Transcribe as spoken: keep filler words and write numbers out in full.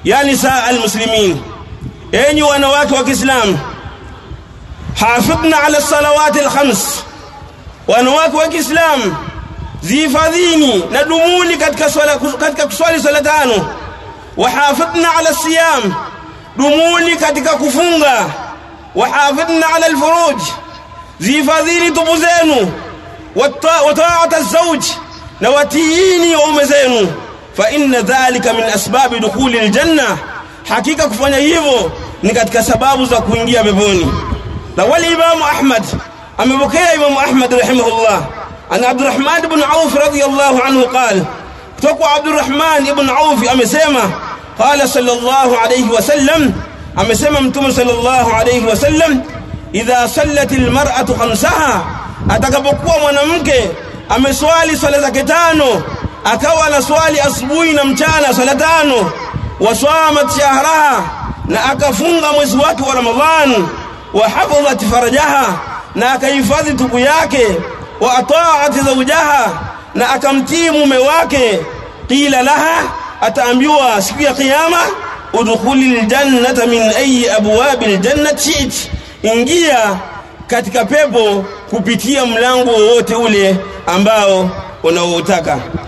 ya nisaa almuslimin, enyi wanawake wa Kiislamu, hafidhna ala salawati alkhams, wanawake wa Kiislamu zihifadhini na dumuni katika swala, katika kuswali swala tano. Wa hafidhna ala siyam, dumuni katika kufunga. Wa hafidhna ala alfuruj, zihifadhini tubu zenu. Wa ta'at az-zawj, na watiini waume zenu. Fa inna dhalika min asbabi dukhuli aljanna, hakika kufanya hivyo ni katika sababu za kuingia peponi. Na wali Imam Ahmad amepokea, Imam Ahmad rahimahullah, an Abdurrahman ibn Auf radiyallahu anhu qala, kutoka Abdurrahman ibn Auf amesema, qala sallallahu alayhi wasallam, amesema Mtume sallallahu alayhi wasallam, idha sallatil mar'atu khamsaha, atakapokuwa mwanamke ameswali swala zake tano, akawa na swali asubuhi na mchana swala tano, wasamat shahraha, na akafunga mwezi wake wa Ramadhan, wa hafadhat farajaha, na akahifadhi tubu yake, wa ata'at zawjaha, na akamtii mume wake, qila laha, ataambiwa siku ya kiyama, udkhulil jannata min ayi abwabil jannati shi'ti, ingia katika pepo kupitia mlango wote ule ambao unaoutaka.